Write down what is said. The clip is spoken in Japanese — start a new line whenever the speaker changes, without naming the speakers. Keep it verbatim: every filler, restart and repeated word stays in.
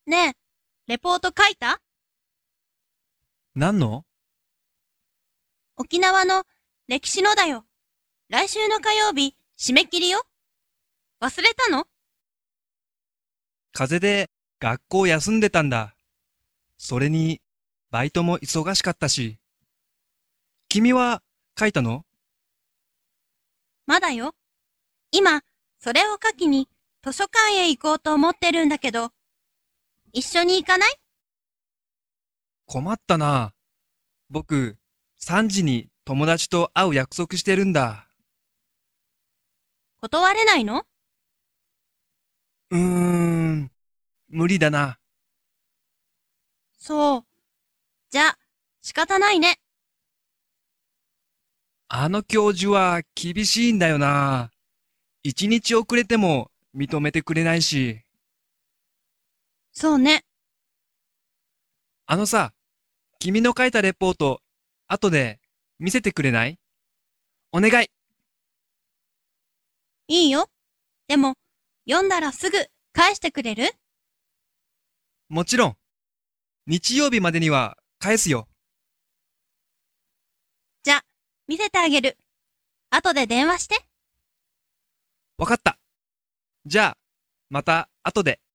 ねえ、レポート書いた？
何の？
沖縄の歴史のだよ。来週の火曜日、締め切りよ。忘れたの？
風邪で学校休んでたんだ。それに、バイトも忙しかったし。君は書いたの？
まだよ。今、それを書きに図書館へ行こうと思ってるんだけど、一緒に行かない？
困ったな。僕、さんじに友達と会う約束してるんだ。
断れないの？
うーん、無理だな。
そう。じゃあ、仕方ないね。
あの教授は厳しいんだよな。一日遅れても認めてくれないし。
そうね。
あのさ、君の書いたレポート、後で見せてくれない？お願い。
いいよ。でも、読んだらすぐ返してくれる？
もちろん、日曜日までには返すよ。
じゃあ、見せてあげる。後で電話して。
わかった。じゃあ、また後で。